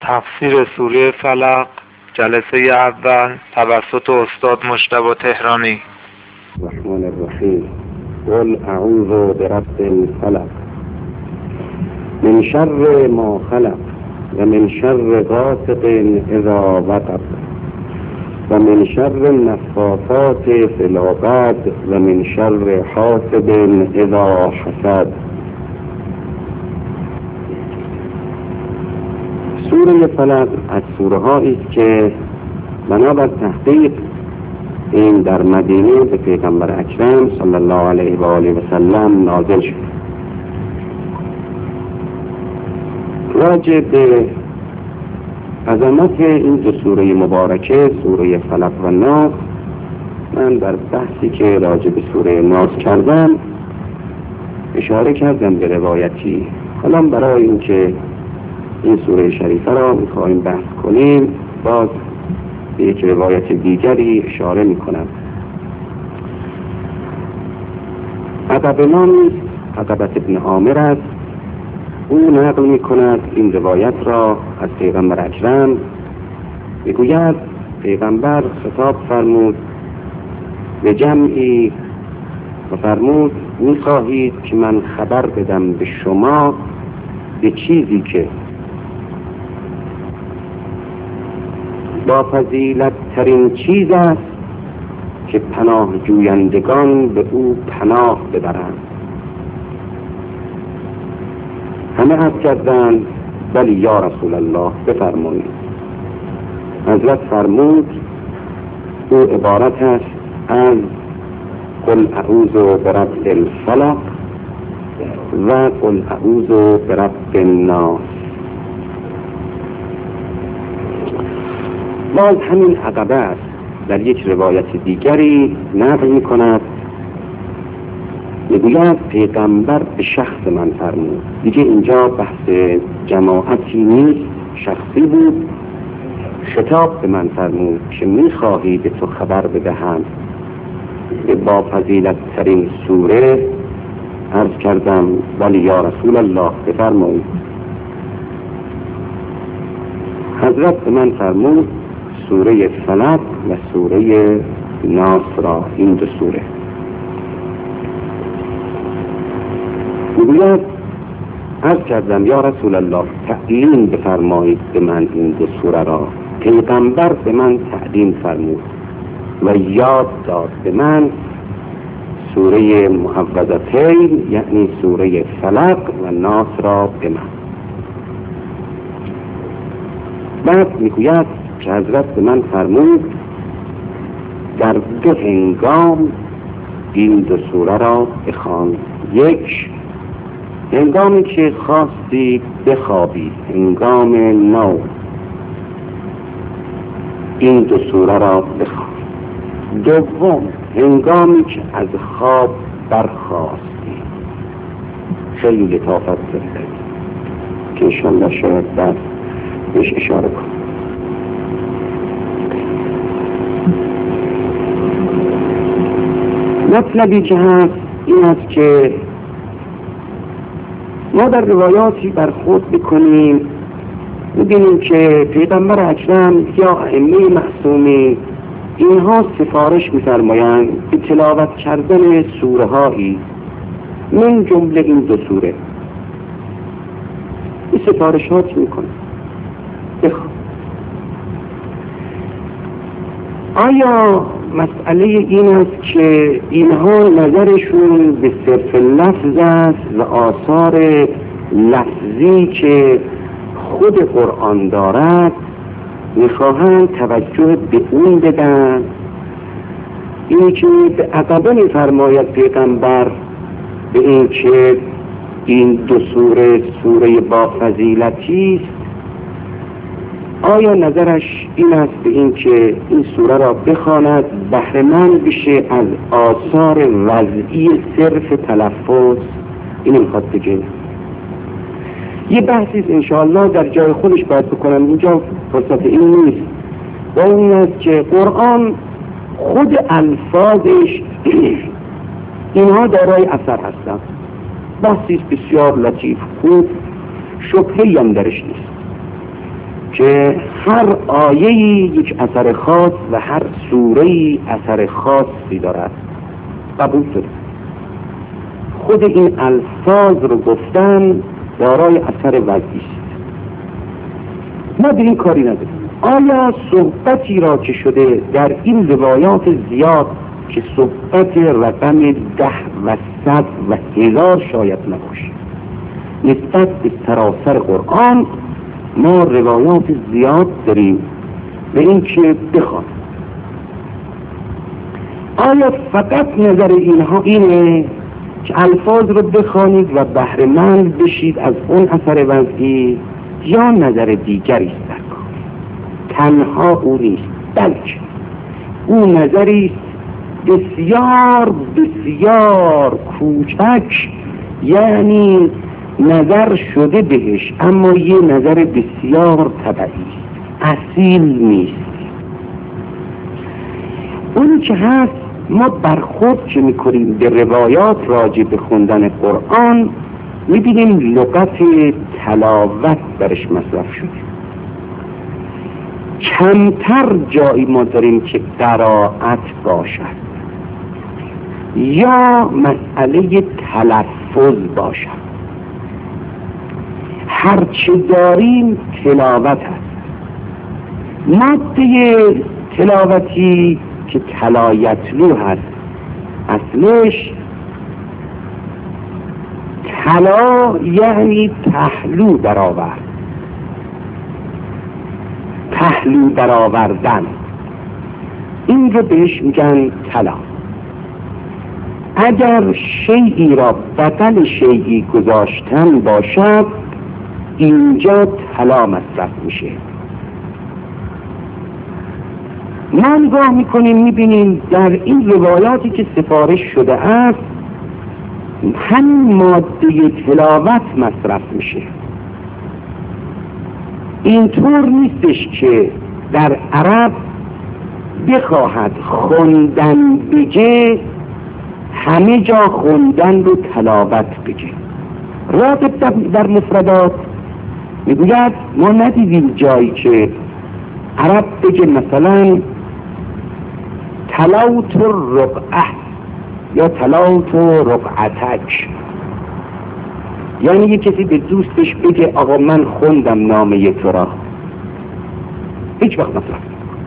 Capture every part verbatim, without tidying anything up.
تفسیر سوره فلق جلسه اول توسط استاد مجتبی تهرانی. الرحمن الرحیم. قل اعوذ برب الفلق من شر ما خلق و من شر غاسق اذا وقب و من شر النفاثات فی العقد و من شر حاسد اذا حسد. سوره فلق از سوره هایی است که بنابر تحقیق این در مدینه به پیغمبر اکرم صلی الله علیه و آله و سلم نازل شد. راجع به عظمت این دو سوره مبارکه، سوره فلق و ناس، من در بحثی که راجع به سوره ناس کردم اشاره کردم به روایتی. حالا برای اینکه این سوره شریفه را میخواهیم بحث کنیم باز به یک روایت دیگری اشاره میکنم. عقبه نامی عقبت ابن عامر است. او نقل میکند این روایت را از پیغمبر اکرم. میگوید پیغمبر خطاب فرمود به جمعی و فرمود میخواهید که من خبر بدم به شما به چیزی که با فضیلت ترین چیز است که پناه جویندگان به او پناه ببرند. همه عرض کردند بلی یا رسول الله، بفرمایید. حضرت فرمود او عبارت است از قل اعوذ برب الفلق و قل اعوذ برب الناس. باز همین عقبه است در یک روایت دیگری نقل می کند. میگوید پیغمبر به شخص من فرمود. دیگه اینجا بحث جماعتی نیست، شخصی بود. خطاب به من فرمود که میخواهی به تو خبر بدهم به با فضیلت ترین سوره. عرض کردم ولی یا رسول الله، بفرمایید. حضرت به من فرمود سوره فلق و سوره ناس را، این دو سوره. میگوید عرض کردم یا رسول الله تعیین بفرمایید به من این دو سوره را. پیغمبر به من تعیین فرمود و یاد داد به من سوره معوذتین یعنی سوره فلق و ناس را به من. بعد میگوید که حضرت به من فرمود در دو هنگام این دو سوره را بخوان. یک، هنگامی که خواستی بخوابی، هنگام نوم، این دو سوره را بخوان. دوم، هنگامی که از خواب برخاستی. خیلی لطافت داره که انشاءالله شاید بعد بهش اشاره کنم. مطلبی که هست این است که ما در روایاتی برخورد بکنیم ببینیم که پیغمبر اکرم یا ائمه معصومی اینها سفارش می‌فرمایند به تلاوت کردن سوره هایی من جمله این دو سوره. این سفارشات میکنه. بخواه آیا مسئله این است که اینها نظرشون به صرف لفظ است و آثار لفظی که خود قرآن دارد میخواهند توجه به اون بدن؟ این که به عقبه میفرماید پیغمبر به این که این دو سوره سوره با فضیلتی است، آیا نظرش این است به این که این سوره را بخواند بهره‌مند بشه از آثار وضعی صرف تلفظ؟ این میخواد بگه. یه بحثی انشاءالله در جای خودش باید بکنم، اینجا فرصت این نیست. و این است که قرآن خود الفاظش اینها دارای اثر هستند. بحثی بسیار لطیف خوب، شبهه‌ای هم درش نیست. که هر آیه‌ای یک اثر خاص و هر سوره‌ای اثر خاصی دارد. قبول شد. خود این الفاظ رو گفتن دارای اثر وضعی است. ما به این کاری نداریم. آیا صحبتی را که شده در این روایات زیاد که صحبت رقم ده و صد و هزار شاید نباشه نسبت به سراسر قرآن، ما روایات زیاد داریم به این که بخوان. آیا فقط نظر اینها اینه که الفاظ رو بخوانید و بهره مند بشید از اون اثر وضعی، یا نظر دیگری است در کار؟ تنها او نیست، بلکه او نظری بسیار بسیار کوچک، یعنی نظر شده بهش اما یه نظر بسیار طبعی، اصیل نیست. اونی که هست ما برخورد که میکنیم به روایات راجع به خوندن قرآن میبینیم لغت تلاوت برش مصرف شده. کمتر جایی ما داریم که قرائت باشد یا مسئله تلفظ باشد. هرچه داریم تلاوت هست. ماده تلاوتی که تلایتلو هست اصلش تلا یعنی پهلو درآورد، پهلو درآوردن، این رو بهش میگن تلا. اگر شیئی را بدل شیئی گذاشتن باشد اینجا تلا مصرف میشه. ما نگاه میکنیم میبینیم در این روایاتی که سفارش شده است همین ماده تلاوت مصرف میشه. اینطور نیستش که در عرب بخواهد خوندن بگه همه جا خوندن رو تلاوت بگه. راغب در مفردات میگوید ما ندیدیم جایی که عرب بگه مثلا تلاوت رقعه یا تلاوت رقعتک، یعنی یک کسی به دوستش بگه آقا من خوندم نامه تو را، هیچ وقت مصرف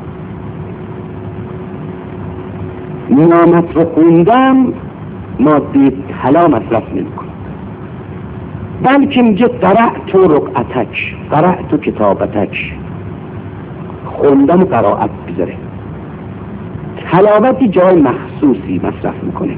نامت رو خوندم ماده تلا مصرف نمی کنم، بلکه میگه قرأت رقعتک، قرأت کتابتک، خوندم و قرائت بذاره. تلاوتی جای مخصوصی مصرف میکنه.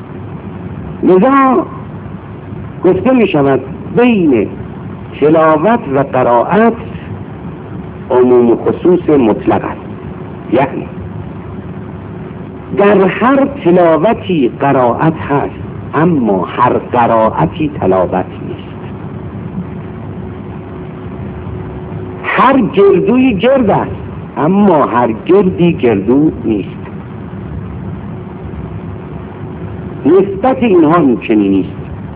لذا گفته میشود بین تلاوت و قرائت عموم و خصوص مطلق است. یعنی در هر تلاوتی قرائت هست اما هر قرائتی تلاوت نیست. هر گردوی گرد است اما هر گردی گردو نیست. نسبت اینها این چنین نیست.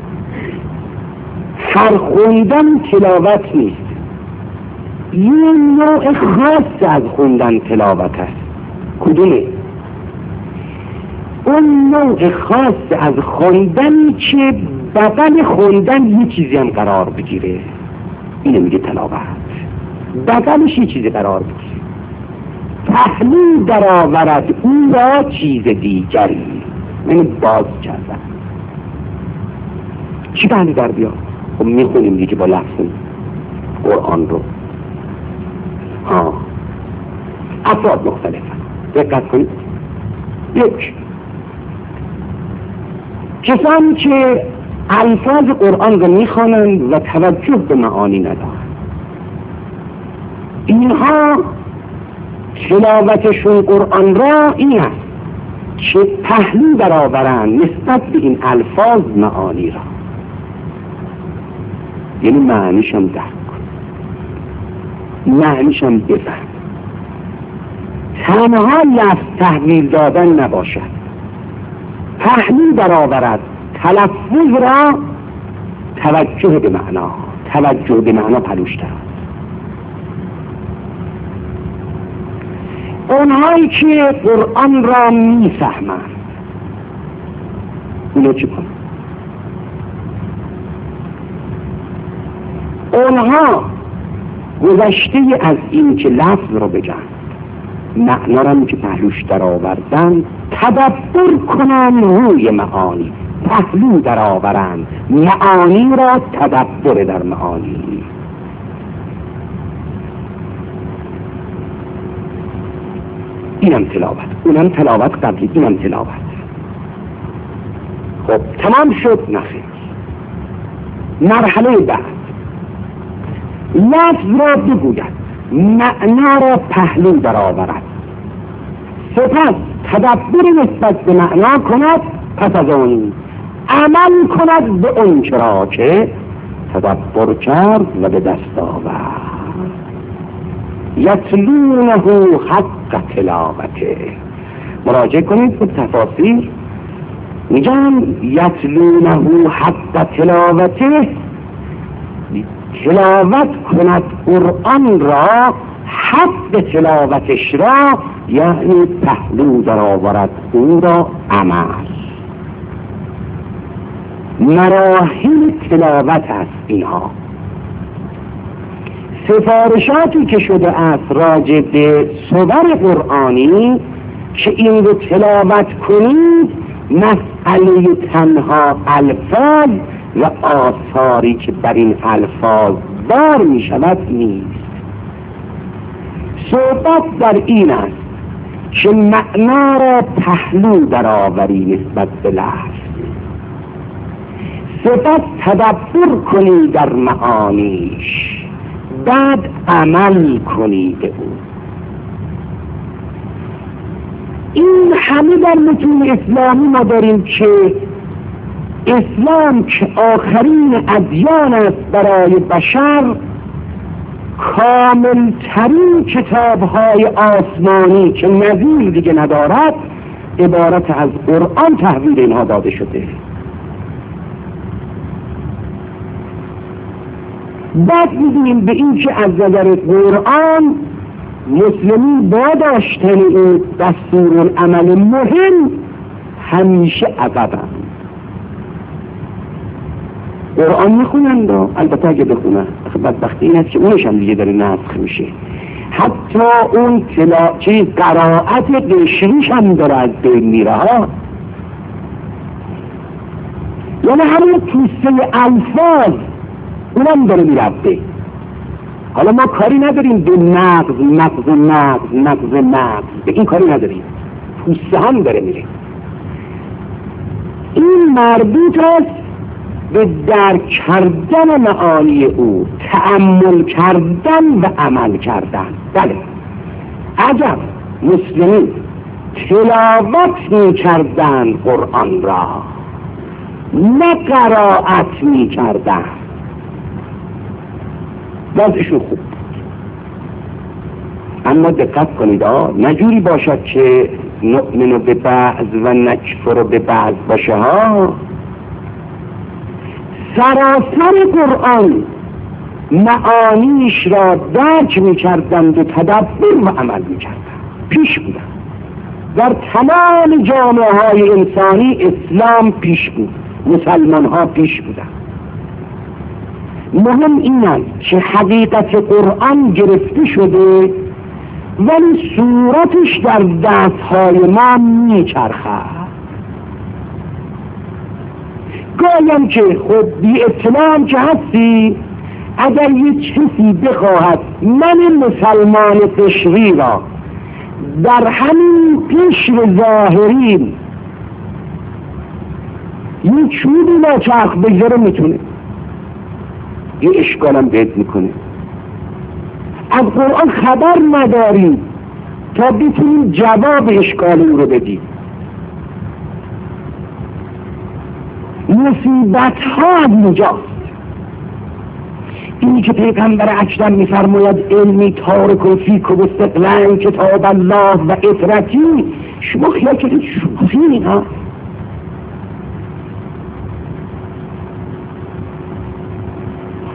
هر خوندن تلاوت نیست. یه نوع خاص از خوندن تلاوت است. کدومه؟ اون نوع خاص از خوندن که بدل خوندن یه چیزی هم قرار بگیره، اینه میگه تلاوت. بدلش یه چیزی قرار بگیره، پهلو درآورد اون را چیز دیگری، یعنی باز کردن. چی پهلو در بیاد؟ خب میخونیم دیگه با لفظ قرآن رو. ها افراد مختلف دقت کنید. یک، کسانی که الفاظ قرآن رو میخوانند و توجه به معانی ندارند، اینها تلاوتشون قرآن را این است که پهلو برآورند نسبت به این الفاظ معانی را، یعنی معنیشم درک کن، معنیشم بفهم. تنها لفظ تحویل دادن نباشد، پهلو برآورد تلفظ را، توجه به معنا، توجه به معنا پلوشتر. اونهایی که قرآن را میفهمند اونا چی کنن؟ اونها گذشته از این که لفظ رو بگن، معنا را که پهلوش در آوردن، تدبر کنن روی معانی، پهلو در آورند معانی را، تدبر در معانی. اینم تلاوت، اونم تلاوت قبلی، اینم تلاوت. خب تمام شد؟ نخیر. مرحله بعد لفظ را بگوید، معنا را پهلو در آورد، سپس تدبر نسبت به معنا کند، پس از اون عمل کند به اون چرا که تدبر کرد و به دست آورد. یتلونه حق تلاوته. مراجعه کنید به تفاسیر، میگن یتلونه حق تلاوته، تلاوت کند قرآن را، حق تلاوتش را، یعنی پهلو در آورد او را عمل. مراحل تلاوت است اینها. سفارشاتی که شده است راجع به صور قرآنی که این رو تلاوت کنید، مسئله تنها الفاظ و آثاری که بر این الفاظ بار می شود نیست. صحبت در این است که معنا را پهلو در آوری نسبت به لفظ، سپس تدبر کنی در معانیش، بعد عمل کنی به او. این همه در متون اسلامی ما داریم که اسلام که آخرین ادیان است برای بشر، کامل ترین کتاب های آسمانی که نظیر دیگه ندارد، عبارت از قرآن تحویل اینها داده شده. بعد می‌بینیم به این که از نظر قرآن مسلمین با داشتن این دستورالعمل مهم همیشه عقبند. قرآن میخونند و البته اگه بخونن، بدبختی این است که اونش هم دیگه داره نسخ میشه. حتی اون تلا... چیز قرائت قشریش هم داره از بین میره ها. یعنی همون توسه الفاظ اونم داره میرفته. حالا ما کاری نداریم به نقض نقض نقض نقض نقض، به این کاری نداریم، توسه هم داره میره. این مربوط است به درک کردن معانی او، تأمل کردن و عمل کردن. بله، اگر مسلمین تلاوت می کردن قرآن را، نه قرائت می کردن، وضعشون خوب بود. اما دقت کنید، نجوری باشد که نؤمن به بعض و نکفر به بعض باشه ها. سراسر قرآن معانیش را درک می کردند و تدبر و عمل می کردند، پیش بودند. در تمام جامعه های انسانی اسلام پیش بود، مسلمان ها پیش بودند. مهم این است که حقیقت قرآن گرفته شده ولی صورتش در دستهای ما می چرخد. گایم که خود بی اطلاع که هستی، اگر یک کسی بخواهد من مسلمان قشری را در همین قشر ظاهری یک چوبی ناچرخ بگذاره میتونه، یه اشکالم بهت میکنه. از قرآن خبر نداریم تا بتونیم جواب اشکال او رو بدیم. مصیبت ها از اینجاست. اینی که پیغمبر اکرم میفرماید علمی تارکم فیکم استقلال کتاب الله و اطرتی، شما خیال کردید شوخی ها؟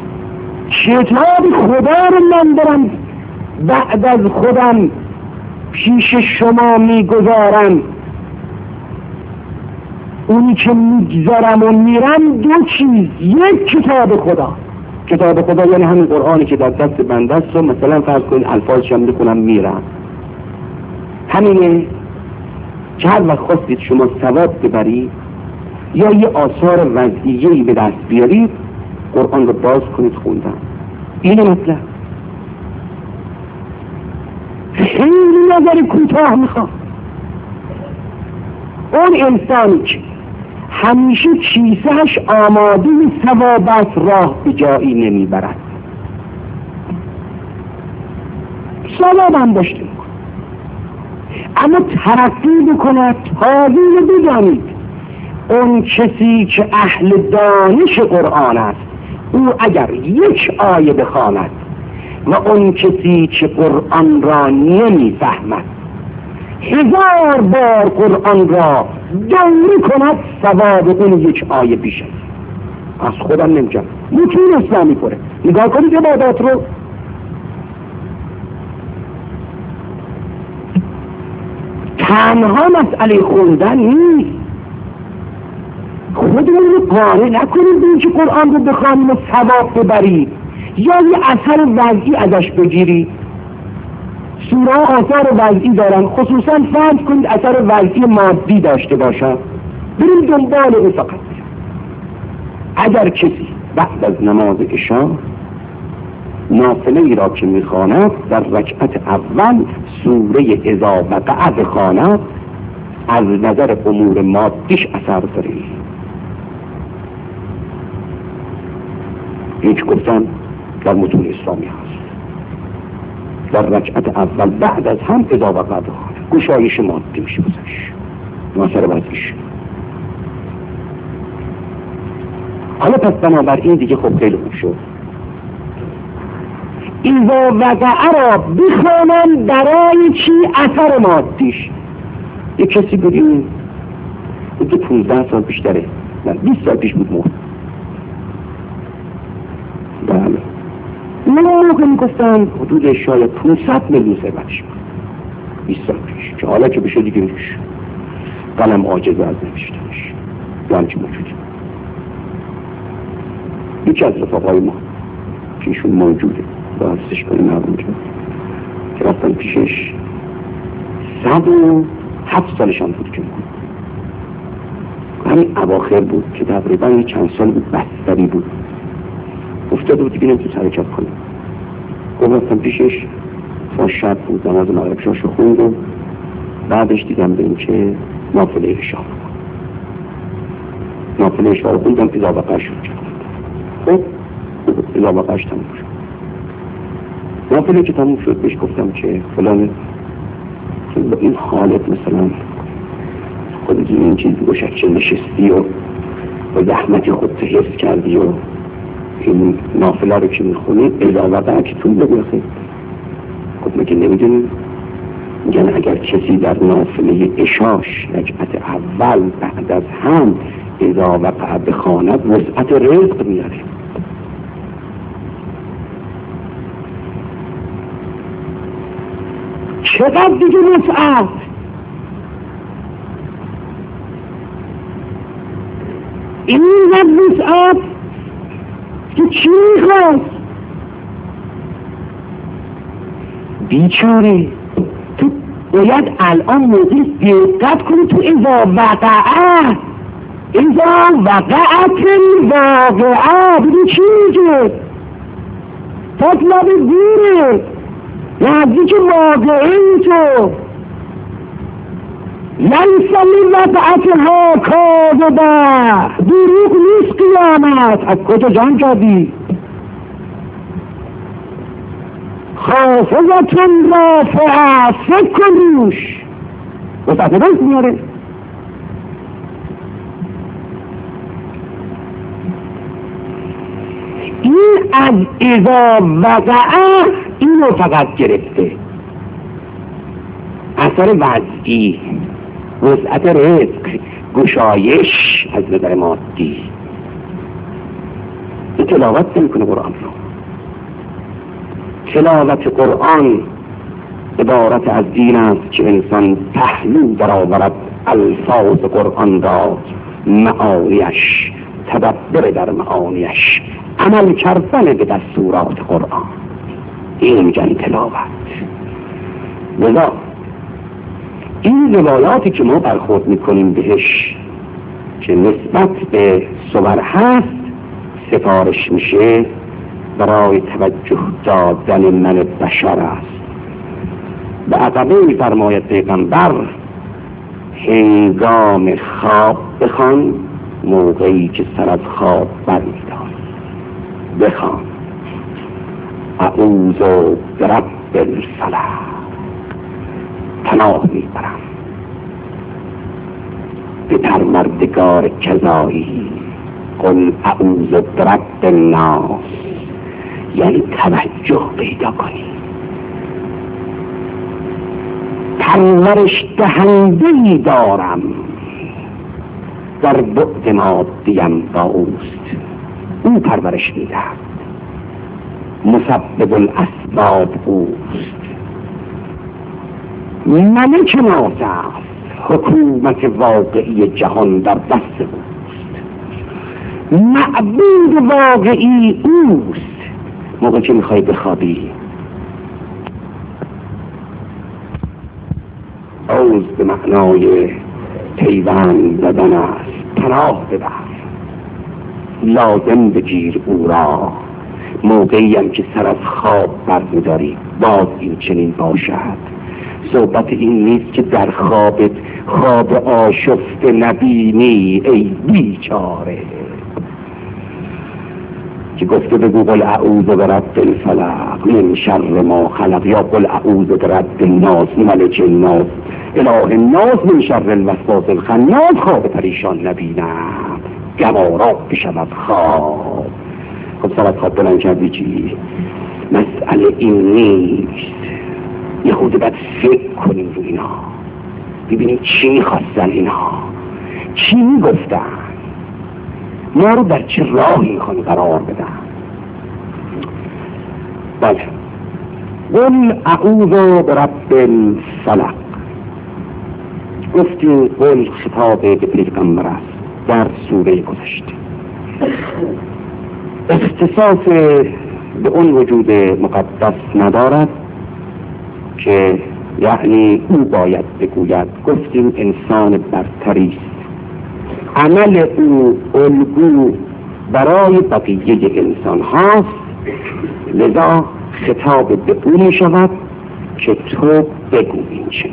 کتاب خدا رو من دارم بعد از خودم پیش شما میگذارم، اونی که میگذارم و میرم دو چیز، یک کتاب خدا. کتاب خدا یعنی همین قرآنی که در دست بنده است و مثلا فرض کنید الفاظش هم میکنم میرم، همینه که هر وقت خواستید شما ثواب ببرید یا یه آثار وضعیه‌ای به دست بیارید، قرآن رو باز کنید خوندن. اینه مطلب. خیلی نظر کوتاه میخوام. اون انسانی که همیشه کیسهش آماده ثواب است راه به جایی نمیبرد، ثواب هم داشته میکنه، اما ترقی بکند. تازه بدانید اون کسی که اهل دانش قرآن است، او اگر یک آیه بخواند و اون کسی که قرآن را نمیفهمد هزار بار قرآن را دوره کند، ثواب اون یک آیه بیش است. از خودم نمیگم، متون اسلامی پره. نگاه کنید عبادات رو. تنها مسئله خوندن نیست، خودمون رو قانع نکنید به اینکه قرآن رو بخوانیم و ثواب ببرید یا یه اثر وضعی ازش بگیرید. سوره آثار وضعی دارن، خصوصا فرض کنید اثر وضعی مادی داشته باشن، بریم دنبال او فقط. اگر کسی بعد از نماز عشا نافله ای را که میخواند در رکعت اول سوره اذا وقع بخواند، از نظر امور مادیش اثر داره. هیچ گفتن در متون اسلامی هست در رکعت اول بعد از هم اذا وقع بخواند، گشایش مادی میشه بزنش ناصر وضعیش. حالا پس بنابراین دیگه خب خیلی خوب شد، اذا وقع را بخوانم برای چی؟ اثر مادیش. یک کسی بودیم بوده پونزده سال بیشتره، نه بیست سال پیش بود مرد. بله اون موقع میگفتن حدود شاید پونصد میلیون ثروتش بود بیست سال پیش، که حالا که بشه دیگه روش قلم عاجز از نوشتنش یا همچه موجودی. یکی از رفاقای ما که ایشون موجوده با حفظش کنیم هر اونجا که رفتن پیشش، صد و هفت سالش هم بود که بود، همین اواخر بود که تقریبا یه چند سال بود بستری بود، افتاده بود دیگه نمیتونست حرکت کنه. گفت رفتم پیشش، تا شب بود، نماز مغرب شاشو خوند و بعدش دیدم به این که نافله عشا نافله عشا رو خوندم، اذا وقع شد خب اذا وقعش تموم شد. نافله که تموم شد بهش گفتم که فلان با این حالت مثلا خودت این چیزی باشد چه نشستی و با زحمت خودت حفظ کردی و این نافله رو که میخونی اذا وقع که طول بگرخید. خب مگه نمیدونی؟ میگن اگر کسی در نافله عشاش رکعت اول بعد از هم اذا وقع بخواند وسعت رزق میاره. چقدر دیگه وسعت؟ این وسعت که چی میخواست؟ بیچاره تو باید الان موقع دقت کنی تو اذا وقعه اذا وقعت الواقعه ببین چی میگه؟ تطلب دیره نزدیک واقعه تو لیس لوقعتها کاذبه، دروغ نیست قیامت. از کجا جان کردی؟ خافضة رافعه، فکر کن روش وسعت رزق میاره. این از اذا وقعه اینو فقط گرفته، اثر وضعی، وسعت رزق، گشایش از نظر مادی. این تلاوت نمیکنه قرآن رو. تلاوت قرآن عبارت از این است که انسان پهلو در آورد الفاظ قرآن را، معانیش، تدبر در معانیش، عمل کردن به دستورات قرآن. این میگن تلاوت. لذا این روایاتی که ما برخورد میکنیم بهش که نسبت به صور هست، سفارش میشه برای توجه دادن من بشر است. به عقبه میفرماید پیغمبر هنگام خواب بخوان، موقعی که سر از خواب برمیداری بخوان اعوذ برب الفلق، پناه میبرم به پروردگار کذایی. قل اعوذ برب الناس، یعنی توجه پیدا کنی. پرورش دهنده‌ای دارم، در بعد مادیم با اوست، او پرورش میدهد، مسبب الاسباب اوست، ملک ناس است، حکومت واقعی جهان در دست اوست، معبود واقعی اوست. موقع که میخوای بخوابی عوض به معنای پیوند زدن است، پناه ببر، لازم بگیر او را. موقعی هم که سر از خواب برمیداری باز این چنین باشد. صحبت این نیست که در خوابت خواب آشفته نبینی ای بیچاره، که گفته بگو قل اعوذ برب الفلق من شر ما خلق، یا قل اعوذ برب الناس ملک الناس اله الناس من شر الوسواس الخناس. خواب پریشان نبینم، گوارا بشود خواب. خب سرت خواب بلند کردی چی؟ مسئله این نیست. یه خود باید فکر کنیم رو اینا، ببینیم چی میخواستن اینا، چی میگفتن، ما رو در چه راهی میخوان قرار بدن. بله، قل اعوذ برب الفلق. گفتیم قل خطاب به پیغمبر است در سوره گذشته، اختصاص به اون وجود مقدس ندارد که یعنی او باید بگوید. گفتیم انسان برتری است، عمل او الگو برای بقیه انسان هاست، لذا خطاب به او می شود که تو بگو این چه.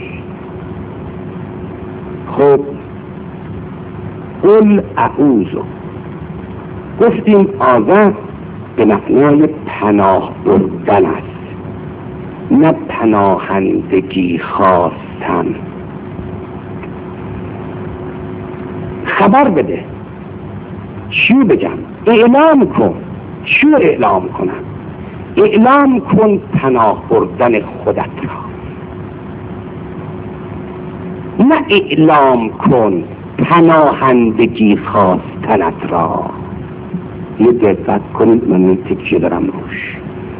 خب قل اعوذ، گفتیم آذر به معنای پناه بردن است، نه پناهندگی خواستن. خبر بده، چی بگم؟ اعلام کن. چی اعلام کنم؟ اعلام کن پناه بردن خودت را، نه اعلام کن پناهندگی خواستنت را. یه دقت کنید، من این تکیه دارم روش.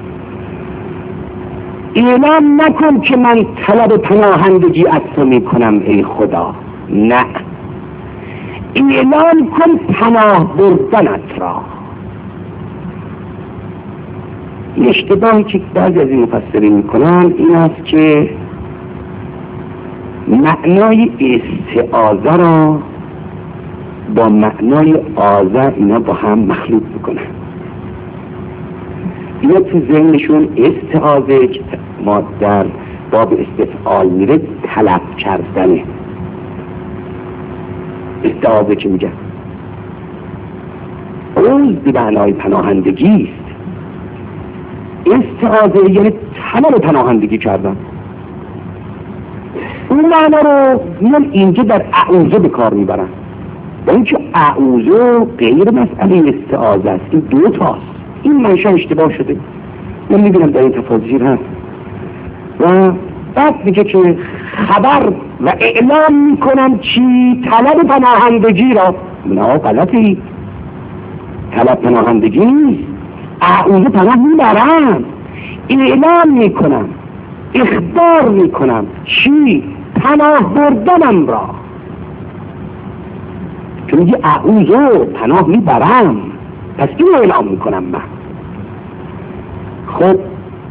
اعلام نکن که من طلب پناهندگی از تو می کنم ای خدا، نه، اعلام کن پناه بردنت را. این اشتباهی که بعضی از این مفسرین میکنن این است که معنای استعاذه را با معنای آذر اینا با هم مخلوط میکنن. اینا تو ذهنشون استعاذه که ما در باب استفعال میره طلب کردنه. استعاذه که میگن اون به معنای پناهندگی است. استعاذه یعنی طلب پناهندگی کردن. اون معنا رو میان اینجا در اعوذه به کار میبرن، با اینکه اعوذه غیر مسئله استعاذه است، این دو تاست. این منشأ اشتباه شده، من میبینم در این تفاصیل هست. و بعد میگه که خبر و اعلام میکنم چی؟ طلب پناهندگی را. نه، غلطی. طلب پناهندگی نیست، اعوذه پناه میبرم، اعلام میکنم اخبار میکنم چی؟ پناه بردنم را. تو میگی اعوذ، پناه میبرم، پس این اعلام میکنم من. خب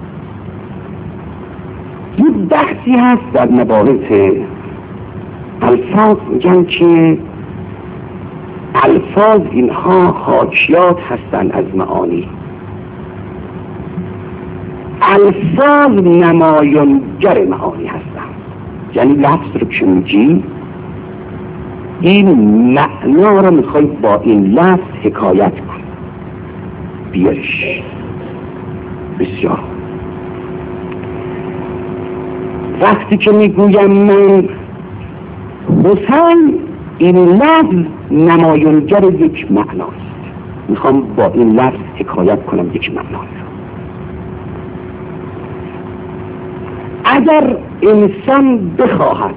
یه بحثی هست در مباحث الفاظ، میگن که الفاظ اینها حاکیات هستن از معانی. الفاظ نمایانگر معانی هستن، یعنی لفظ رو که میگی این معنا رو میخوای با این لفظ حکایت کن، بیارش. بسیار وقتی که میگویم من حسین، این لفظ نمایانگر یک معناست، میخوام با این لفظ حکایت کنم یک معنا. اگر انسان بخواهد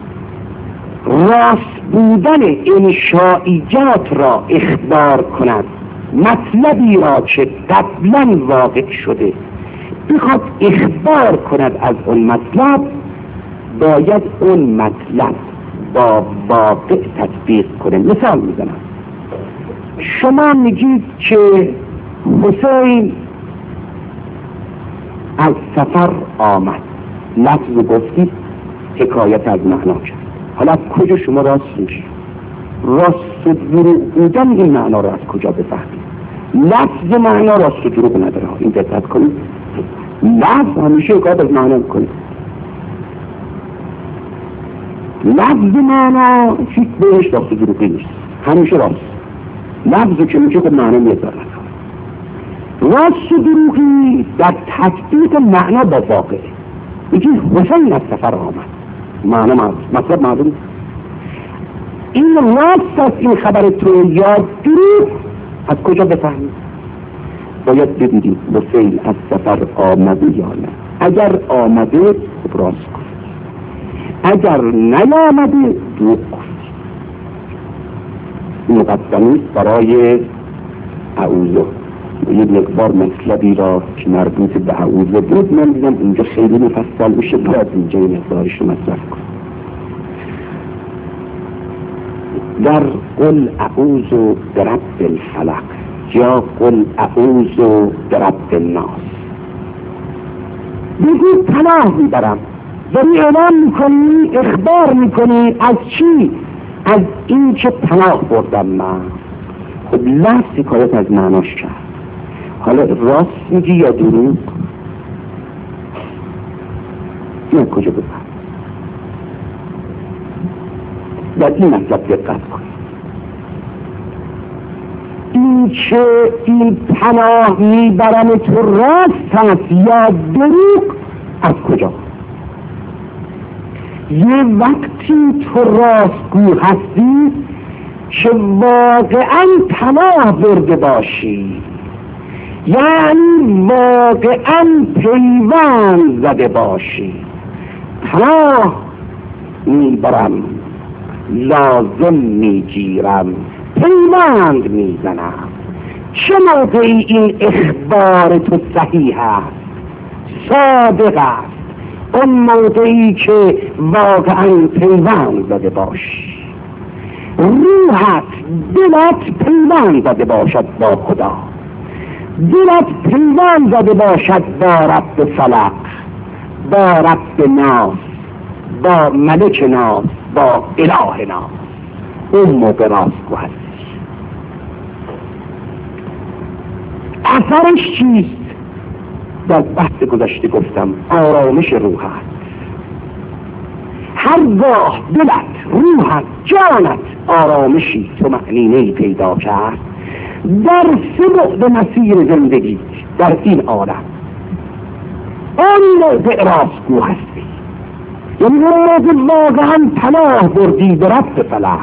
راست بودن انشائیات را اخبار کند، مطلبی را که قبلا واقع شده بخواد اخبار کند از اون مطلب، باید اون مطلب با واقع تطبیق کنه. مثال میزنم، شما میگید که حسین از سفر آمد، لفظ گفتید، حکایت از معنا کرد. حالا کجا شما راست میشید؟ راست و دروغ بودن این معنا را از کجا بفهمید؟ لفظ معنا راست و دروغ نداره، این دقت کنید. لفظ همیشه حکایت از معنا میکنه. لفظ معنا هیچ بهش راست و دروغی نیست، همیشه راست. لفظ که میشه خود معنا میذاره. راست و دروغی در تطبیق معنا با واقعه. میگه حسین از سفر آمد، معنا معلوم، مطلب معلوم. این راست است این خبر تو یا دروغ، از کجا بفهمید؟ باید ببینید حسین از سفر آمده یا نه. اگر آمده خب راست کن، اگر نیامده دروغ کن. این مقدمی برای اعوذ. یک مقدار مطلبی را که مربوط به اعوذ بود من دیدم اینجا خیلی مفصل میشه، باید اینجا این مقدارش رو مصرف کن. در قل اعوذ برب الفلق یا قل اعوذ برب الناس، بگو پناه میبرم، داری اعلام میکنی، اخبار میکنی از چی؟ از این که پناه بردم من. خب لفظ حکایت از معناش کرد. حالا راست میگی یا دروغ؟ این کجا بفهم؟ در این مطلب دقت کن. این که این پناه میبرم تو راست هست یا دروغ، از کجا؟ یه وقتی تو راستگو هستی که واقعا پناه برده باشی، یعنی واقعا پیوند زده باشی. پناه میبرم، لازم میگیرم، پیوند میزنم. چه موقعی این اخبار تو صحیح است، صادق است؟ اون موقعی که واقعا پیوند زده باشی، روحت، دلت پیوند زده باشد با خدا، دلت پیوند زده باشد با رب فلق، با رب ناس، با ملک ناس، با اله ناس. اون موقع راستگو هستی. اثرش چیست؟ در بحث گذشته گفتم آرامش روح است. هرگاه دلت، روحت، جانت آرامشی تو معنینه‌ای پیدا کرد در سه بعد مسیر زندگی در این عالم، آن موقع راستگو هستی. یعنی اون موقع واقعا پناه بردی به رب فلق.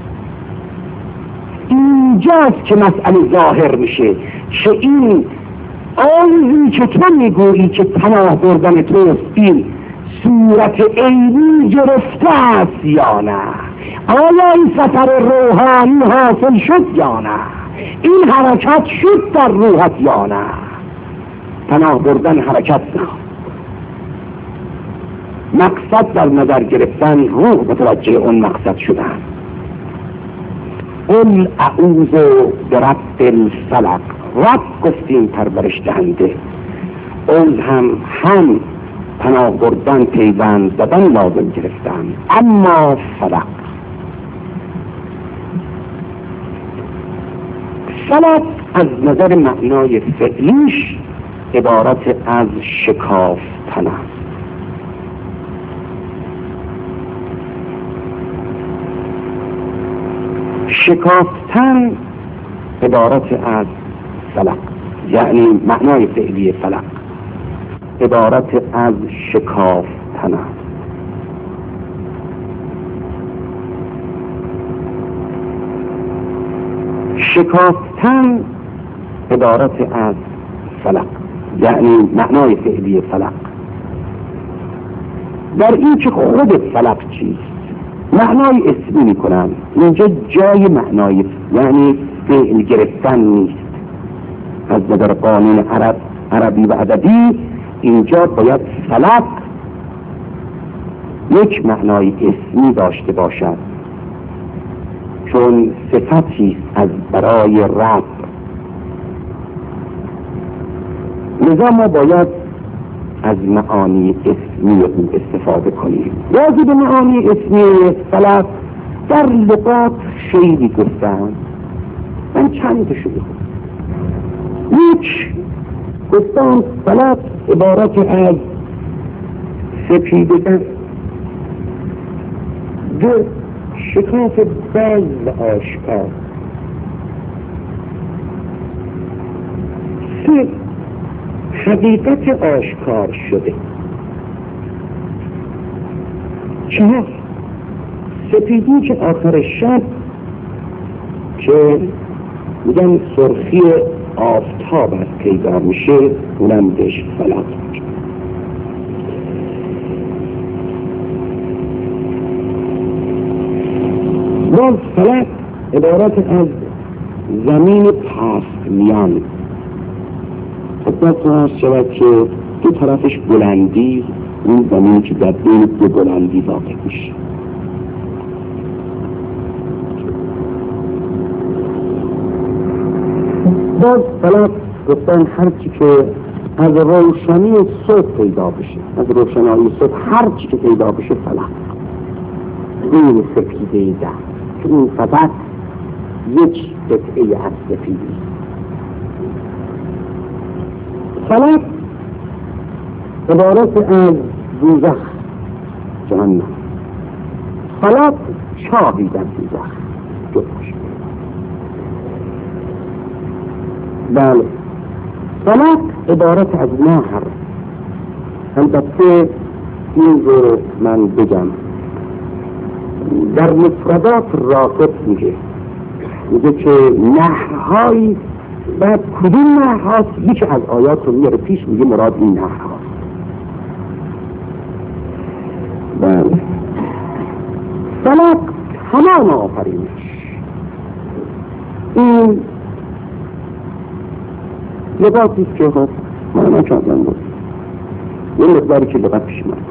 اینجاست که مسئله ظاهر میشه که این آنی که تو میگویی که پناه بردن توست، این صورت عینی گرفته است یا نه؟ آیا این سفر روحانی حاصل شد یا نه؟ این حرکت شد در روحت یا نه؟ پناه بردن حرکت نخواد. مقصد در نظر گرفتن روح متوجه اون مقصد شدن. قل اعوذ برب الفلق، رب گفتیم پرورش دهنده، اون هم هم پناه بردن پیوند زدن لازم گرفتن. اما فلق، فلق از نظر معنای فعلیش عبارت از شکافتن است. شکافتن عبارت از فلق، یعنی معنای فعلی فلق عبارت از شکافتن است. شکافتن عبارت از فلق، یعنی معنای فعلی فلق. در این که خود فلق چیست معنای اسمی می کنم، اینجا جای معنای یعنی فعل گرفتن نیست. از نظر قانون عرب عربی و ادبی اینجا باید فلق یک معنای اسمی داشته باشد، چون صفتی از برای رب. لذا ما باید از معانی اسمی او استفاده کنیم. راجع به معانی اسمی فلق در لغات خیلی گفتن، من چند تا شده یک گفتن فلق عبارت از سپیدگان، دو شکاف باز و آشکار، سه حقیقت آشکار شده، چهار سپیدی که آخر شب که میگن سرخی آفتاب از پیدا میشه اونم بهش فلق. باز فلق عبارت از زمین پاست میان، خدمت را شود که دو طرفش بلندی، اون زمینی که در بین دو بلندی واقع میشه. باز فلق گفتن هرچی که از روشنی صبح پیدا بشه، از روشنایی صبح هرچی که پیدا بشه فلق. این سپیده ده که این فقط یک قطعه از سپیده. فلق عبارت از دوزخ، جهنم. فلق چاهی در دوزخ جوش. بله، فلق عبارت از نهر. البته این رو من بگم، در مفردات راغب میگه میگه که نهرهایی، بعد کدوم نهرهاست یکی از آیات رو میاره پیش میگه مراد این نهرهاست. بله، فلق همان آفرینش. این لغاتی که خب معنا کردن بود، این مقداری که لغت پیش من.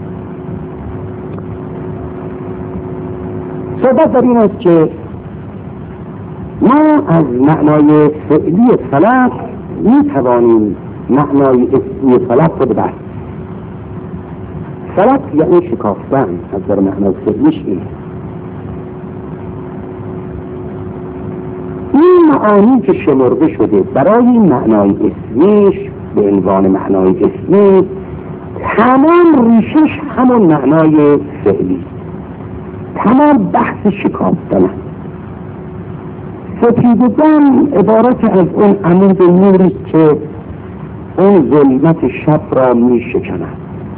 صحبت در این است که ما از معنای فعلی فلق می توانیم معنای اسمی فلق رو ببریم. فلق یعنی شکافتن، از در معنای فعلیش این. این معانی که شمرده شده برای این معنای اسمیش به عنوان معنای اسمی، تمام ریشش همون معنای فعلی، تمام بحث شکافتن. سپیدگان عبارت از اون عمود نوری که اون ظلمت شب را می شکند.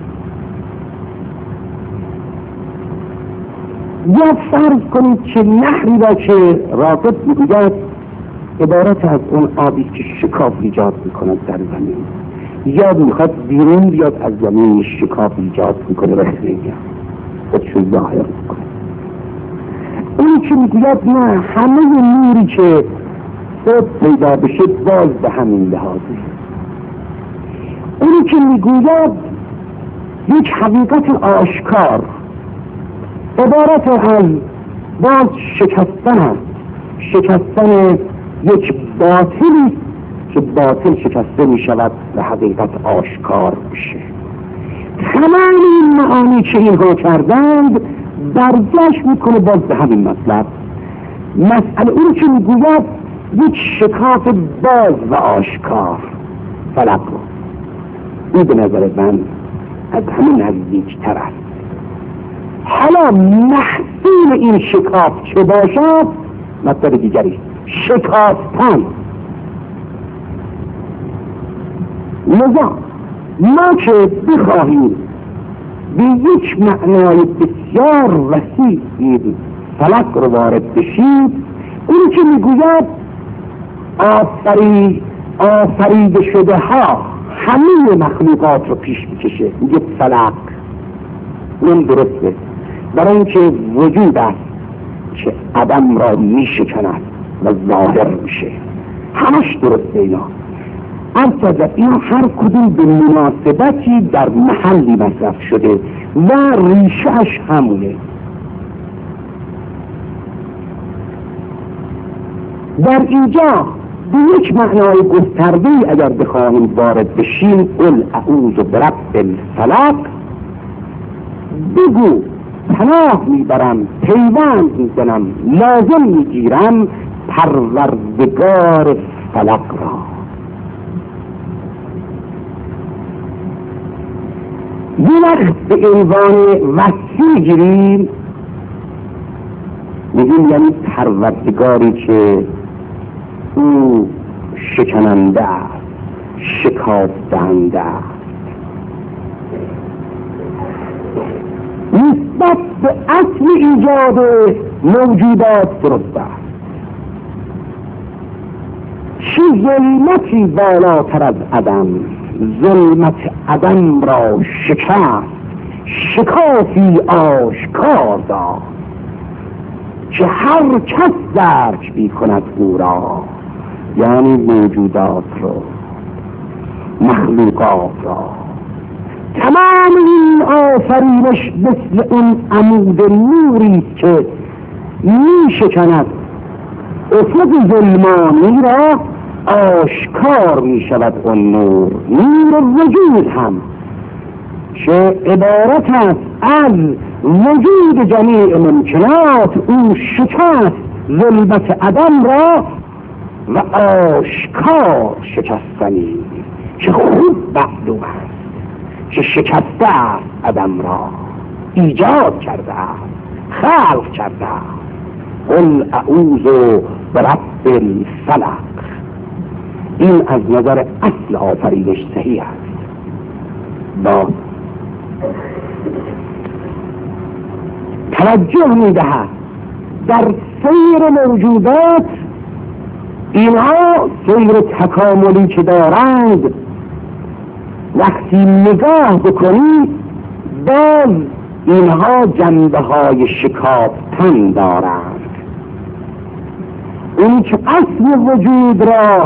یا فرض کنید که نهری را که راغب میگوید عبارت از اون آبی که شکاف ایجاد میکند در زمین، یا میخواد بیرون بیاد از زمین شکاف ایجاد میکنه و خیلی خودشون ظاهر میکنه. اونی که میگوید نه، همه نوری که صبح پیدا بشه باز به همین لحاظه. اونی که میگوید یک حقیقت آشکار عبارت از باز شکستن است، شکستن یک باطلی که باطل شکسته می شود و حقیقت آشکار بشه. تمام این معانی که اینها کردند برگشت میکنه باز به همین مطلب. مسئله اون که میگوید یک شکاف باز و آشکار فلک رو، این به نظر من از همین نزدیکتر است. حالا محصول این شکاف چه باشد مطلب دیگری، شکافتن. لذا ما که بخواهیم به یک معنای بسیار وسیع این فلک رو وارد بشیم، اون که میگوید آفری آفریده شده ها همه مخلوقات رو پیش میکشه، میگه فلک. اون درسته، برای اینکه وجود است که عدم را میشکند و ظاهر میشه، همش درسته. اینا اصلا اینا هر کدوم به مناسبتی در محلی مصرف شده و ریشهش همونه. در اینجا به یک معنای گسترده اگر بخواهیم وارد بشیم، قل اعوذ برب الفلق، بگو پناه میبرم، پیوند میزنم، لازم میگیرم پروردگار فلق را. یه وقت به عنوان وصفی گیریم، میگیم یعنی پروردگاری که او شکننده است، شکافتنده است. نسبت به اصل ایجاد موجودات درست است. چه ظلمتی بالاتر از عدم، ظلمت عدم را شکست، شکافی آشکار داد که هر کس درک می کند او را، یعنی موجودات رو، مخلوقات را. تمام این آفرینش مثل اون عمود نوری که می شکند افق ظلمانی را، آشکار می شود اون نور. نور وجود هم که عبارت است از وجود جمیع ممکنات، او شکست ظلمت عدم را و آشکار شکستنی که خوب معلوم است که شکسته است عدم را، ایجاد کرده است، خلق کرده است. قل اعوذ برب الفلق. این از نظر اصل آفرینش صحیح است. با توجه می‌دهد در سیر موجودات، اینها سیر تکاملی که دارند، وقتی نگاه بکنید باز اینها جنبه های شکافتن دارند. اون که اصل وجود را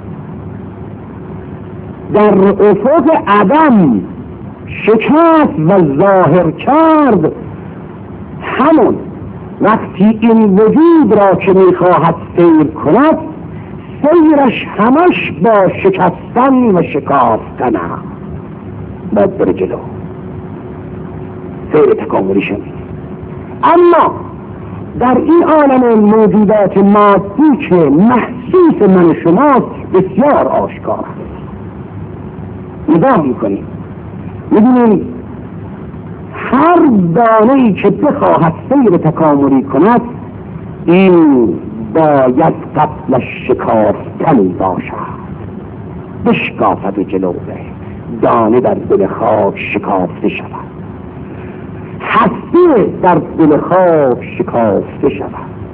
در افق عدم شکست و ظاهر کرد، همون وقتی این وجود را که میخواهد سیر کند، سیرش همش با شکستن و شکافتن است. باید بره جلو، سیر تکاملی شد. اما در این عالم موجودات مادی که محسوس من شماست بسیار آشکار است. نگاه میکنیم میبینیم هر دانه‌ای که بخواهد سیر تکاملی کند، این باید قبل شکافتن باشد. بشکافد و جلو بره، دانه در دل خاک شکافته شود، هستی در دل خاک شکافته شود.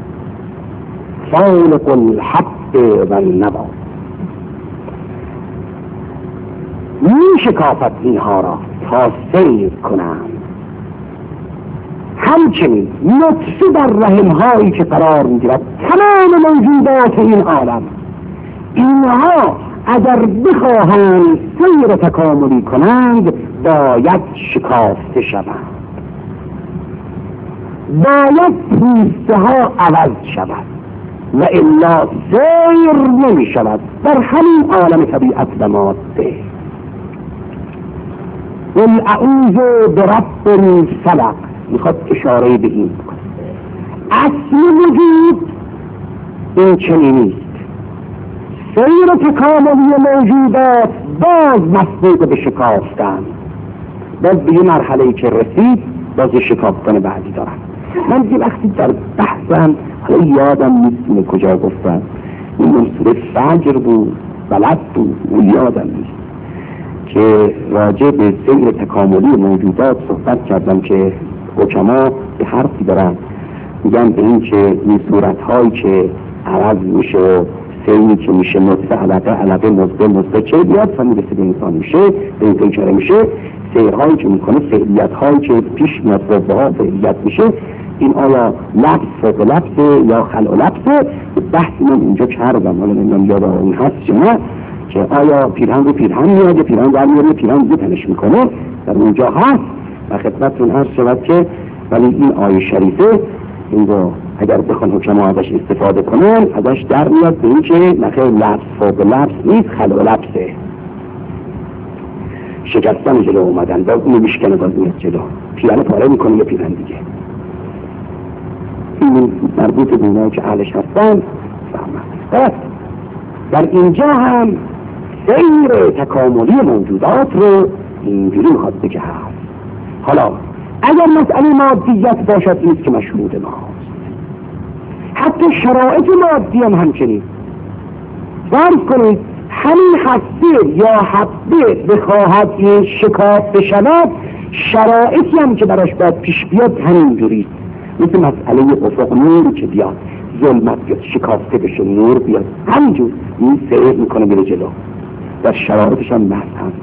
خالق الحب و النوا می شکافت اینها را تا سیر کنند. همچنین نطفه در رحمهایی که قرار میگیرد، تمام موجودات این عالم، اینها اگر بخواهند سیر تکاملی کنند باید شکافته شود، باید پوسته ها عوض شود و الا سیر نمی شود در همین عالم طبیعت و ماده. قل اعوذ برب الفلق میخواد اشاره به این بکنه. اصل وجود این چنین نیست. سیر تکاملی موجودات باز مسبوق به شکافتن، باز به یه مرحله‌ای که رسید باز شکافتن بعدی دارن. من دیگه وقتی در بحثم حالا یادم نیست اینه کجا گفتم، این منصور فجر بود بلد بود و یادم نیست که راجع به سیر تکاملی موجودات صحبت کردم که حکما به حرفی دارن، میگن به این که این صورتهایی که عوض میشه و سیری که میشه نطفه علقه علقه مزده مزده چه بیاد تا میرسه به انسان میشه به این پیچاره میشه، سیرهایی که میکنه فعلیتهایی که پیش میاد ربه ها فعلیت میشه، این آیا لبس فوق لبسه یا خلع لبسه؟ بحثی من اینجا کردم، حالا نمیدونم یاد اون هست چه نه، که آیا پیرهن رو پیرهن میاد یا پیرهن در میاره پیرهن رو تنش میکنه، در اونجا هست و خدمتتون عرض شود که ولی این آیه شریفه این رو اگر بخوان حکما ازش استفاده کنن ازش در میاد به این که نخیر لبس فوق لبس نیست خلع لبسه، شکستن جلو اومدن باز اونو میشکنه باز میاد جلو، پیرهن پاره میکنه یا پیرهن دیگه. این مربوط به اونایی که اهلش هستن فهمن. در اینجا هم سیر تکاملی موجودات رو اینجوری میخواد بگه هست. حالا اگر مسئله مادیت باشد نیست که مشهود ماست، حتی شرایط مادی هم همچنین. فرض کنید همین هسته یا حبه بخواهد این شکاف بشود، شرایطی هم که براش باید پیش بیاد همینجوری، مثل مسئله افق نور که بیاد ظلمت بیاد شکافته بشه نور بیاد، همینجور این سیر میکنه میره جلو، در شرایطش هم بحث هست.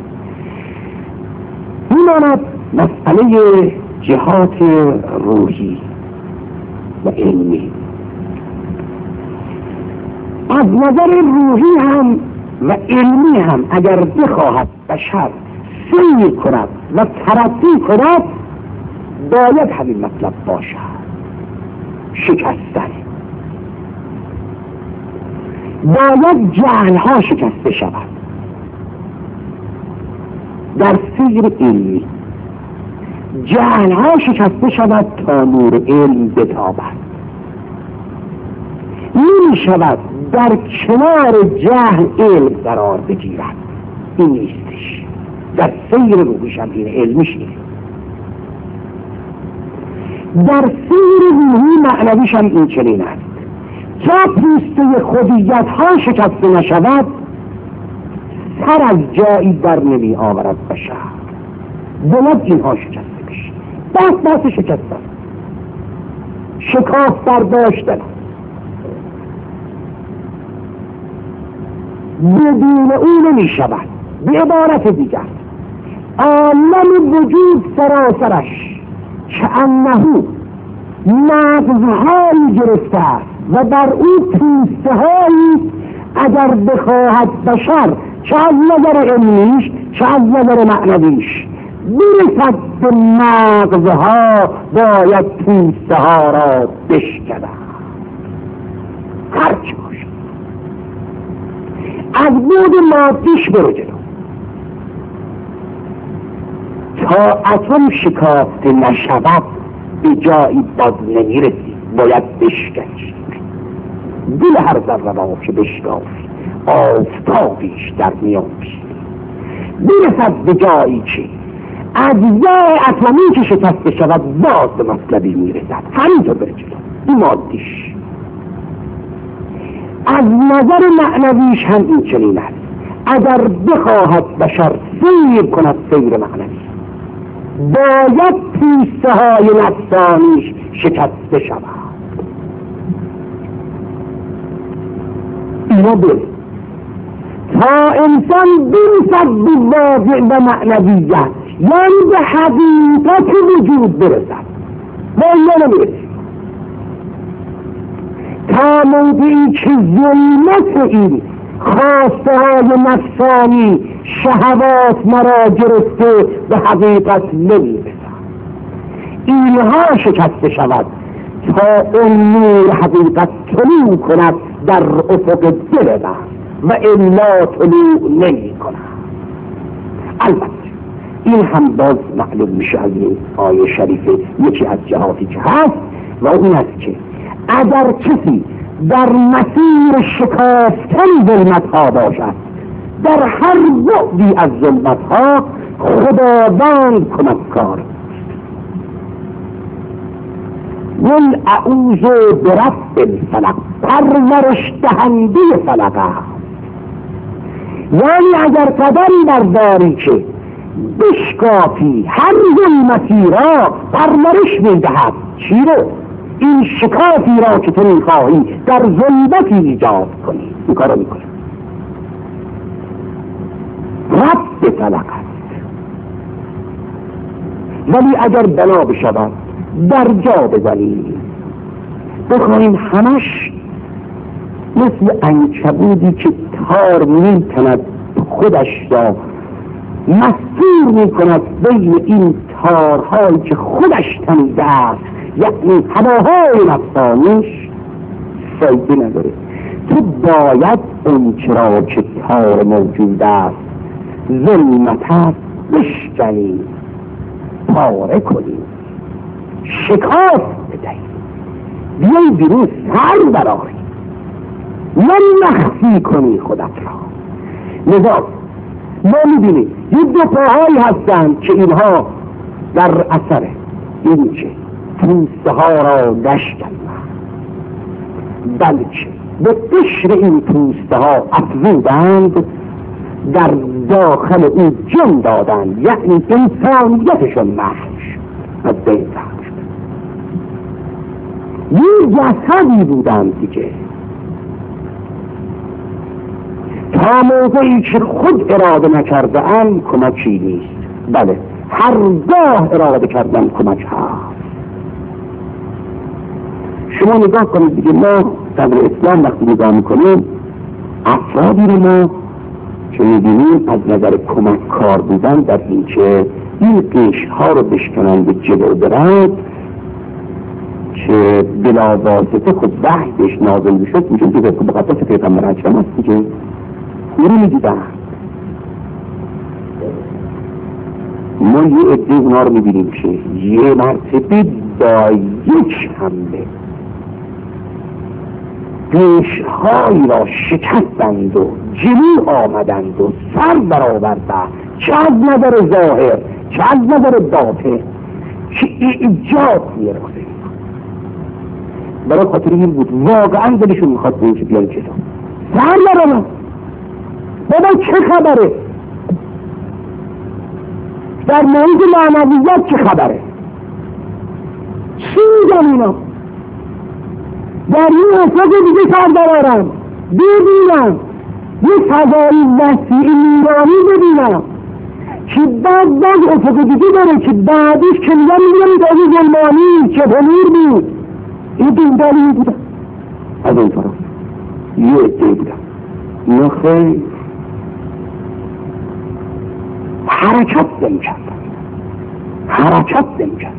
میماند مسئله جهات روحی و علمی. از نظر روحی هم و علمی هم اگر بخواهد بشر سیر کند و ترقی کند باید همین مطلب باشد، شکستن، باید جهلها شکسته شود در سیر علمی، جهلها شکسته شود تا نور علم بتابد. نمی شود در کنار جهل علم قرار بگیرد، این نیستش. در سیر روحیش هم این علمیش نیست، در سیر روحی معنویش هم این چنین است. تا پوسته خودیت ها شکسته نشود سر از جایی در نمی آورد بشر، باید اینها شکسته بشه. بس بس شکستن، شکاف برداشتن، بدون اون نمی شود. به عبارت دیگر عالم وجود سراسرش که انه مغزهایی گرفته است و بر او پوسته هایی اگر بخواهد بشر چه از نظر علمیش چه از نظر معنویش برسد به مغزها باید پوسته ها را بشکند، هرچی باشد. از بود مادیش برو جلو تا اتم شکافته نشود به جایی باز نمیرسی، باید بشکنی. دل هر ذره را که بشکافی آفتابیش در میان بشید، برسد به جایی که اجزای اتمی که شکسته شود باز به مطلبی میرسد، همینطور بره جلو. این مادیش. از نظر معنویش هم این چنین است. اگر بخواهد بشر سیر کند سیر معنوی باید پوسته های نفسانیش شکسته شود. اینا بر تا انسان برسد به واقع و معنویت، یعنی به حقیقت وجود برسد، با اینا نمیرسید. تا موقعی که ظلمت این خواسته های نفسانی شهوات مرا گرفته به حقیقت نمیرسم. اینها شکسته شود تا اون نور حقیقت طلوع کند در افق دل من و الا طلوع نمی کند. البته این هم باز معلوم میشه از این آیه شریفه یکی از جهاتی که هست و اون است که اگر کسی در مسیر شکافتن ظلمت ها باشد، در هر بعدی از ظلمت ها خداوند کمککار قل اعوذ برب الفلق، پرورش دهنده فلق است. یعنی اگر قدمی برداری که بشکافی هر ظلمتی را پرورش میدهد. چی رو؟ این شکافی را که تو میخواهی در ظلمتی ایجاد کنی، این کار رو میکنه. رب فلق است. ولی اگر بنا بشود در جا بزنی، بخواهیم همش مثل عنکبوتی که تار میتند خودش را مستور میکند بین این تارهایی که خودش تنیده است، یعنی هواهای نفسانیش، فایده نداره. تو باید اون چرا که تار موجود است ظلمت بشکنی، پاره کنی، شکاف بدهی، بیایی بیرون سر برآری، نه مخفی کنی خودت را. لذا ما میبینیم یه دو پاهایی هستند که اینها در اثر این که پوسته ها را گشتند، بلکه به قشر این پوسته ها افزودند، در داخل او جن دادند، یعنی انسانیتشون محو از بین رفت. یه جسدی بودند دیگه، تا موقعی که خود اراده نکرده ام کمکی نیست. بله، هرگاه اراده کردن کمک هست. شما نگاه کنید دیگه، ما در اسلام وقتی نگاه میکنیم افرادی رو ما که میبینیم از نظر کمک کار بودن در این که این قشر ها رو بشکنن به جلو برند، که بلا واسطه خود وحی بهش نازل میشد، میشون که به قطعه پیغمبر اکرم هست دیگه رو میدیدن. ما یه عده اونا رو میبینیم که یه مرتبه با یک حمله قشرهایی را شکستند و جلو آمدند و سر برآوردند، چه از نظر ظاهر چه از نظر باطن، که ایجاد میرسه. برای خاطر این بود واقعا دلشون میخواد به اینکه بیان جلو. سر برآورد، بابا چه خبره؟ در محیط معنویت چه خبره؟ چی میگن اینا؟ در این افق دیگه سر برآورم، ببینم یه فضایی وسیع نورانی ببینم که بعد بعد افق دیگه داره که بعدش که میگم میگم داری ظلمانی چه پنیر بود. این دینداری بودن از این طرف یه عده بودن. اینا خیلی حرکت نمی کردن، حرکت نمی کردن.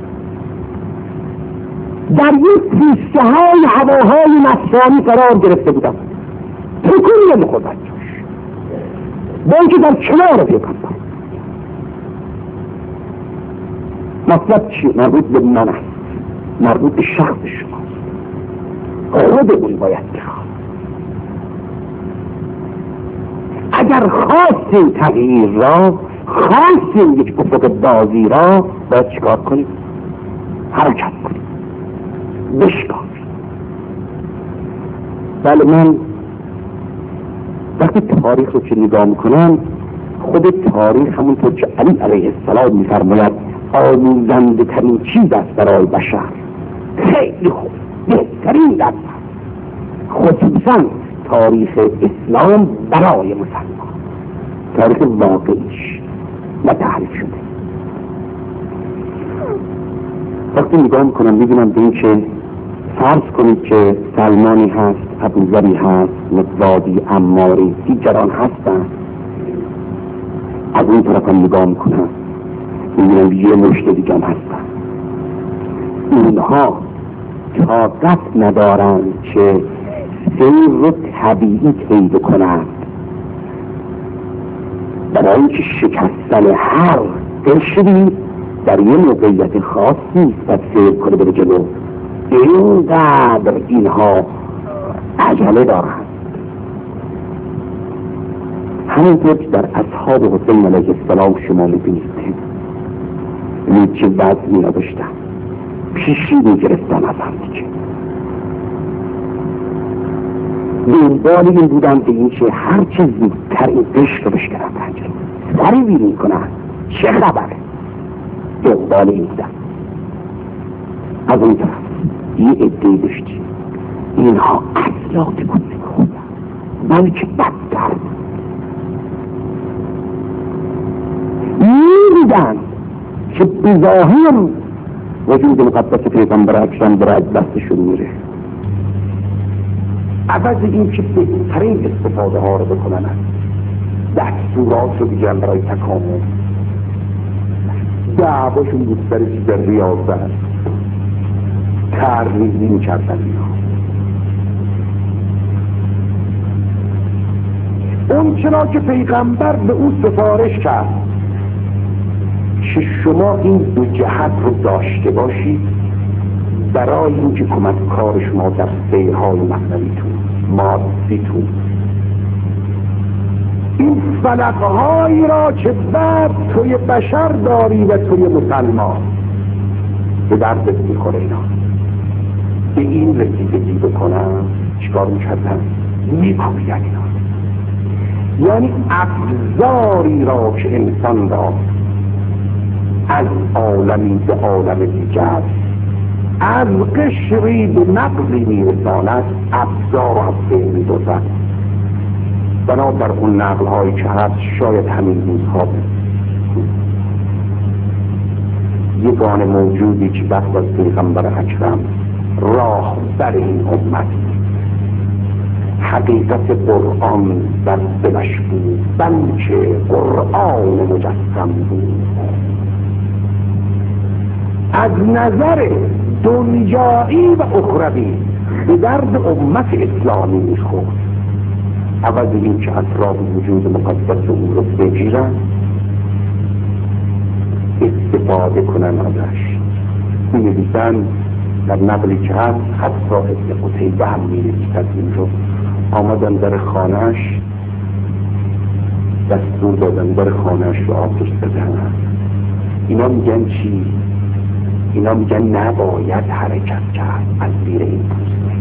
در یک پوسته های هواهای نفسانی قرار گرفته بودن، تکون نمی خوردن جوش، با اینکه در کنار پیغمبر. مطلب چیه؟ مربوط به من است، مربوط به شخص شماست. خود اون باید بخواد. اگر خواستیم تغییر را، خواستیم یک افق بازی را، باید چیکار کنیم؟ حرکت کنیم، بشکافیم. بله، من وقتی تاریخ رو که نگاه میکنم، خود تاریخ همونطور که علی علیه السلام میفرماید آموزنده ترین چیز است برای بشر. خیلی خوب، بهترین درس است، خصوصا تاریخ اسلام برای مسلمان، تاریخ واقعیش و تحریف شده. وقتی نگاه میکنم میبینم به این که فرض کنید که سلمانی هست، ابوذری هست، مقدادی، عماری، دیگران هستند از اون طرف هم نگاه میکنم میبینم یه مشت دیگه هم هستن. اونها طاقت ندارن که سیر رو طبیعی طی کنند. برای اینکه شکستن هر قشری در یه موقعیت خاصی باید سیر کنه بره جلو. اینقدر اینها عجله دارند. همینطور که در اصحاب حسین علیه السلام شما میبینید میبینید چه وضعی نداشتن، پیشی میگرفتن از هم دیگه. دنبال این بودن به این که هر چه زودتر این قشر رو بشکنن پنجره سری بیرون کنن. چه خبره؟ دنبال این بودن. از اون طرف یه عده‌ای داشتیم اینها اصلات بود نمیخوردن بلکه بدتر می‌دیدن که بظاهر وجود مقدس پیغمبر اکرم برای دستشون میره. عوض این که بهترین استفاده ها رو بکنن، دستورات رو بگیرن برای تکامل، دعواشون بود سر چیز ریاضت، ترمیزی میکردن اینا. اون چرا که پیغمبر به اون سفارش کرد که شما این دو جهت رو داشته باشید برای اینکه کمک کار شما در سیرهای معنویتون مادیتون، این فلقهایی را که بعد توی بشر داری و توی مسلمان به دردت میخوره اینا، به این رسیدگی بکنم چیکار میکردن؟ میکوبیدن اینا. یعنی ابزاری را که انسان را از عالمی به عالم دیگر از قشری به نقلی میرساند، ابزار را از بین می‌برد. بنابر اون نقل هایی که هست شاید همین روزها یگان موجودی که بعد از پیغمبر اکرم راه بر این امت حقیقت قرآن در دلش بود، بلکه قرآن مجسم بود. از نظر دنیایی و اخروی به درد امت اسلامی میخورد. عوض این که اطراف وجود مقدس او رو بگیرن، استفاده کنن ازش. می‌نویسن در نقلی که هست، حتی ابن قتیبه هم می‌نویسد از این رو، آمدن در خانهش دستور دادن در خانهش رو آتش بزنن. اینا میگن چی؟ اینا میگن نباید حرکت کرد از زیر این پوسته،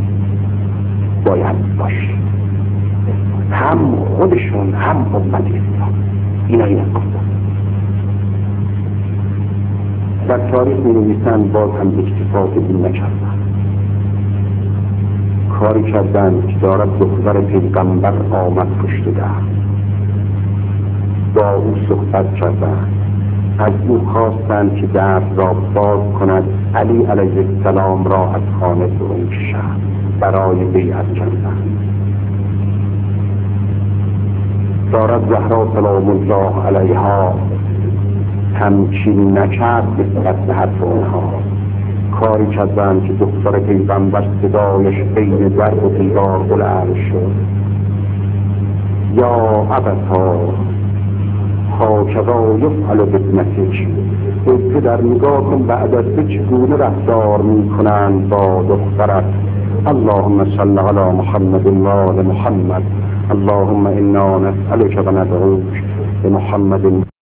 باید باشید. هم خودشون هم امت اسلام اینا این گفتن. در تاریخ می‌نویسن باز هم اکتفا بدین نکردن، کاری کردن که دارد دختر پیغمبر آمد پشت در، با او صحبت کردن، از او خواستند که در را باز کند، علی علیه السلام را از خانه برون کشد برای بیعت کردن. دارد زهرا سلام الله علیها تمکین نکرد نسبت به حرف اونها، کاری کردن که دختر پیغمبر صدایش بین در و دیوار بلند شد، یا ابتا هاکذا یفعل بابنتک، ای پدر نگاه کن بعد از تو چگونه رفتار میکنند با دخترت. اللهم صل علی محمد و آل محمد. اللهم انا نسألك و ندعوک بمحمد